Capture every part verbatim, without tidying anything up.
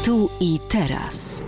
Tu i teraz.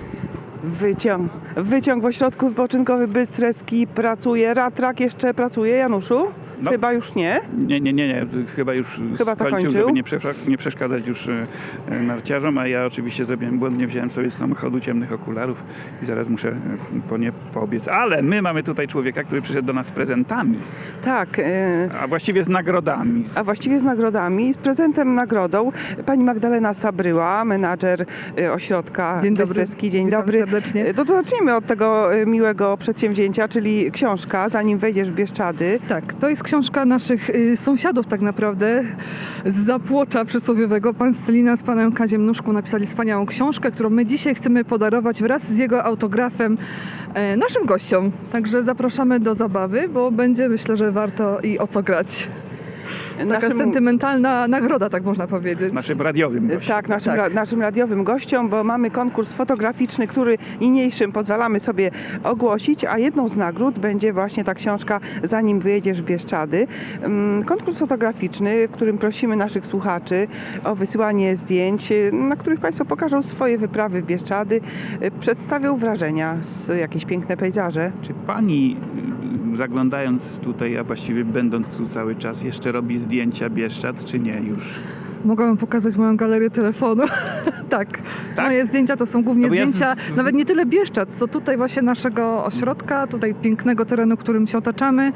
Wyciąg. Wyciąg w ośrodku wypoczynkowy Bystreski pracuje. Ratrak jeszcze pracuje, Januszu? No. Chyba już nie. Nie, nie, nie, nie. Chyba już Chyba skończył, zakończył. żeby nie, przeszka- nie przeszkadzać już e, narciarzom, a ja oczywiście zrobiłem błąd, nie wziąłem sobie z samochodu ciemnych okularów i zaraz muszę e, po nie poobiec. Ale my mamy tutaj człowieka, który przyszedł do nas z prezentami, Tak. y, a właściwie z nagrodami. A właściwie z nagrodami, z prezentem nagrodą pani Magdalena Sabryła, menadżer y, ośrodka Dzień dobry. Bystreski. Dzień Witam dobry. serdecznie. Y, To, to zacznijmy od tego y, miłego przedsięwzięcia, czyli książka Zanim wejdziesz w Bieszczady. Tak, to jest książka naszych y, sąsiadów tak naprawdę z zapłota przysłowiowego. Pan Scelina z panem Kaziem Nóżką napisali wspaniałą książkę, którą my dzisiaj chcemy podarować wraz z jego autografem e, naszym gościom. Także zapraszamy do zabawy, bo będzie, myślę, że warto i o co grać. Taka sentymentalna nagroda, tak można powiedzieć. Naszym radiowym gościem. Tak, naszym, Tak. Ra, naszym radiowym gościom, bo mamy konkurs fotograficzny, który niniejszym pozwalamy sobie ogłosić, a jedną z nagród będzie właśnie ta książka Zanim wyjedziesz w Bieszczady. Mm, Konkurs fotograficzny, w którym prosimy naszych słuchaczy o wysyłanie zdjęć, na których Państwo pokażą swoje wyprawy w Bieszczady, przedstawią wrażenia z jakieś piękne pejzaże. Czy pani, y, zaglądając tutaj, a właściwie będąc tu cały czas, jeszcze robi zdjęcia Bieszczad, czy nie już? Mogę wam pokazać moją galerię telefonu. tak. Tak? Moje zdjęcia to są głównie No bo ja z- zdjęcia, z- nawet nie tyle Bieszczad, co tutaj właśnie naszego ośrodka, tutaj pięknego terenu, którym się otaczamy,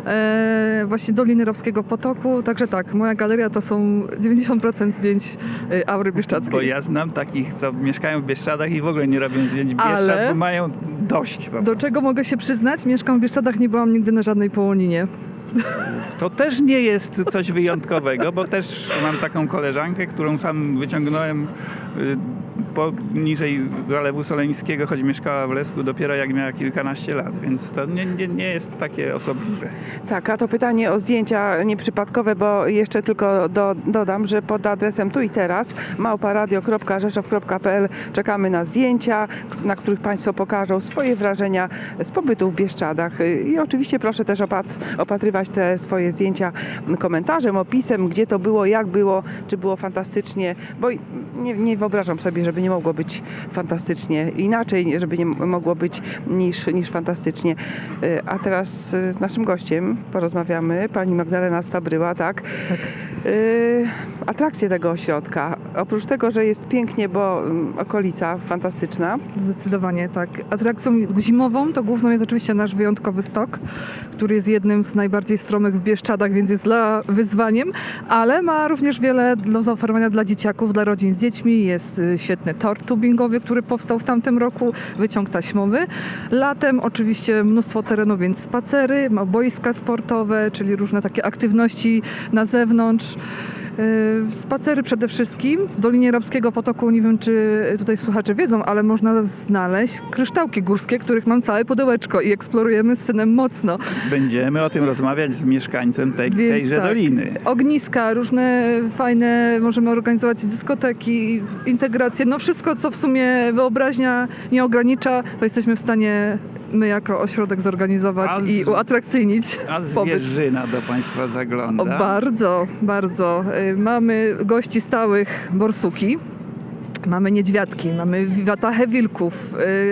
e, właśnie Doliny Ropskiego Potoku. Także tak, moja galeria to są dziewięćdziesiąt procent zdjęć e, aury bieszczadzkiej. Bo ja znam takich, co mieszkają w Bieszczadach i w ogóle nie robią zdjęć Bieszczad, Ale- bo mają dość po Do prostu. czego mogę się przyznać? Mieszkam w Bieszczadach, nie byłam nigdy na żadnej połoninie. To też nie jest coś wyjątkowego, bo też mam taką koleżankę, którą sam wyciągnąłem y, poniżej Zalewu Soleńskiego, choć mieszkała w Lesku dopiero jak miała kilkanaście lat, więc to nie, nie, nie jest takie osobliwe. Tak, a to pytanie o zdjęcia nieprzypadkowe, bo jeszcze tylko do, dodam, że pod adresem tu i teraz małparadio kropka rzeszow kropka pe el czekamy na zdjęcia, na których Państwo pokażą swoje wrażenia z pobytu w Bieszczadach. I oczywiście proszę też opat- opatrywać te swoje zdjęcia komentarzem, opisem, gdzie to było, jak było, czy było fantastycznie, bo nie, nie wyobrażam sobie, żeby nie mogło być fantastycznie inaczej, żeby nie mogło być niż, niż fantastycznie. Y, A teraz y, z naszym gościem porozmawiamy. Pani Magdalena Sabryła, tak? Tak. Y, Atrakcje tego ośrodka. Oprócz tego, że jest pięknie, bo mm, okolica fantastyczna. Zdecydowanie tak. Atrakcją zimową to główną jest oczywiście nasz wyjątkowy stok, który jest jednym z najbardziej stromych w Bieszczadach, więc jest dla wyzwaniem, ale ma również wiele do zaoferowania dla dzieciaków, dla rodzin z dziećmi. Jest y, świetny tor tubingowy, który powstał w tamtym roku, wyciąg taśmowy. Latem oczywiście mnóstwo terenu, więc spacery, ma boiska sportowe, czyli różne takie aktywności na zewnątrz. Yy, Spacery przede wszystkim. W Dolinie Ropskiego Potoku, nie wiem czy tutaj słuchacze wiedzą, ale można znaleźć kryształki górskie, których mam całe pudełeczko i eksplorujemy z synem mocno. Będziemy o tym rozmawiać z mieszkańcem tej, Więc tejże tak. doliny. Ogniska, różne fajne, możemy organizować dyskoteki, integracje, no wszystko co w sumie wyobraźnia nie ogranicza, to jesteśmy w stanie my jako ośrodek zorganizować A z- i uatrakcyjnić A pobyt. zwierzyna do Państwa zagląda. O, bardzo, bardzo. Y, Mamy gości stałych borsuki, mamy niedźwiadki, mamy wiwatachę wilków,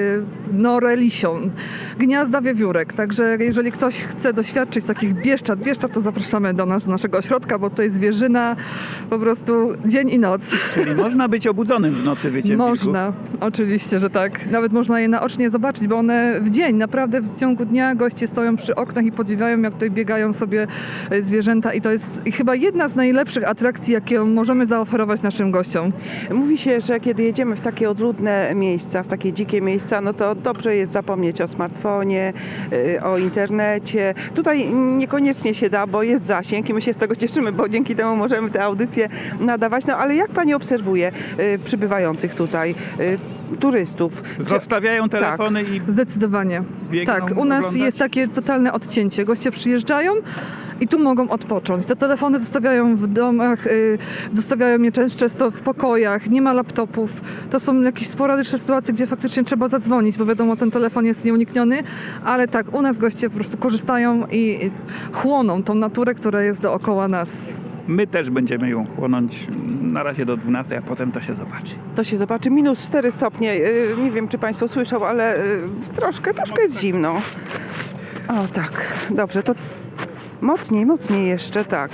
y, norę lisią, gniazda wiewiórek. Także jeżeli ktoś chce doświadczyć takich Bieszczad, Bieszczad, to zapraszamy do nas, do naszego ośrodka, bo tutaj zwierzyna po prostu dzień i noc. Czyli można być obudzonym w nocy wyciem Można, oczywiście, że tak. Nawet można je naocznie zobaczyć, bo one w dzień, naprawdę w ciągu dnia goście stoją przy oknach i podziwiają, jak tutaj biegają sobie e, zwierzęta i to jest chyba jedna z najlepszych atrakcji, jakie możemy zaoferować naszym gościom. Mówi się, że kiedy jedziemy w takie odludne miejsca, w takie dzikie miejsca, no to dobrze jest zapomnieć o smartfonie, y, o internecie. Tutaj niekoniecznie się da, bo jest zasięg i my się z tego cieszymy, bo dzięki temu możemy te audycje nadawać. No ale jak Pani obserwuje y, przybywających tutaj y, turystów? Zostawiają telefony i Zdecydowanie. biegną Tak, u nas oglądać? jest takie totalne odcięcie. Goście przyjeżdżają i tu mogą odpocząć. Te telefony zostawiają w domach, y, zostawiają je często, często w pokojach, nie ma laptopów. To są jakieś sporadyczne sytuacje, gdzie faktycznie trzeba zadzwonić, bo wiadomo, ten telefon jest nieunikniony, ale tak, u nas goście po prostu korzystają i i chłoną tą naturę, która jest dookoła nas. My też będziemy ją chłonąć na razie do dwunastej, a potem to się zobaczy. To się zobaczy. Minus cztery stopnie. Yy, Nie wiem, czy Państwo słyszą, ale yy, troszkę, troszkę jest zimno. O tak, dobrze, to mocniej, mocniej jeszcze, tak.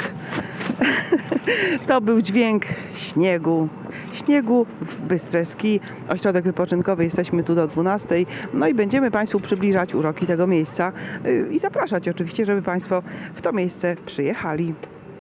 To był dźwięk śniegu. Śniegu w Bystreski. Ośrodek wypoczynkowy, jesteśmy tu do dwunastej. No i będziemy Państwu przybliżać uroki tego miejsca yy, i zapraszać oczywiście, żeby Państwo w to miejsce przyjechali.